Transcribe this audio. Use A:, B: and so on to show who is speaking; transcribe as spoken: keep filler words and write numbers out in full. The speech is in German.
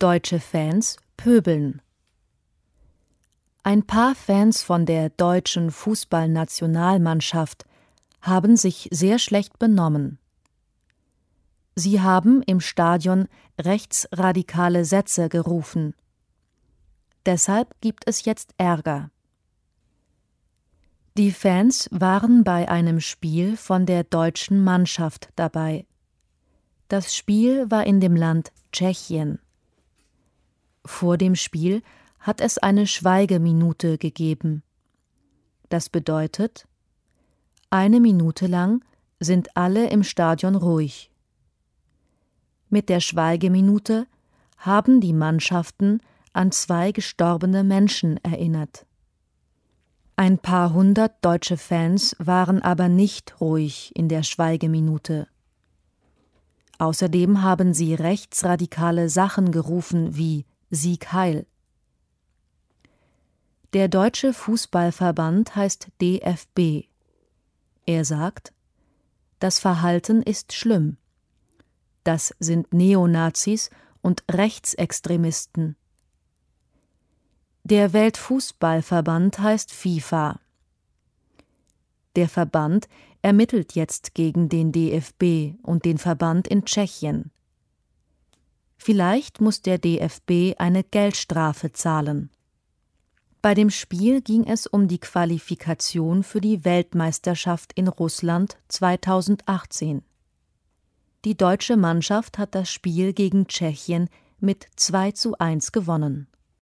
A: Deutsche Fans pöbeln. Ein paar Fans von der deutschen Fußballnationalmannschaft haben sich sehr schlecht benommen. Sie haben im Stadion rechtsradikale Sätze gerufen. Deshalb gibt es jetzt Ärger. Die Fans waren bei einem Spiel von der deutschen Mannschaft dabei. Das Spiel war in dem Land Tschechien. Vor dem Spiel hat es eine Schweigeminute gegeben. Das bedeutet, eine Minute lang sind alle im Stadion ruhig. Mit der Schweigeminute haben die Mannschaften an zwei gestorbene Menschen erinnert. Ein paar hundert deutsche Fans waren aber nicht ruhig in der Schweigeminute. Außerdem haben sie rechtsradikale Sachen gerufen wie Sieg Heil. Der Deutsche Fußballverband heißt D F B. Er sagt, das Verhalten ist schlimm. Das sind Neonazis und Rechtsextremisten. Der Weltfußballverband heißt FIFA. Der Verband ermittelt jetzt gegen den D F B und den Verband in Tschechien. Vielleicht muss der D F B eine Geldstrafe zahlen. Bei dem Spiel ging es um die Qualifikation für die Weltmeisterschaft in Russland zweitausendachtzehn. Die deutsche Mannschaft hat das Spiel gegen Tschechien mit zwei zu eins gewonnen.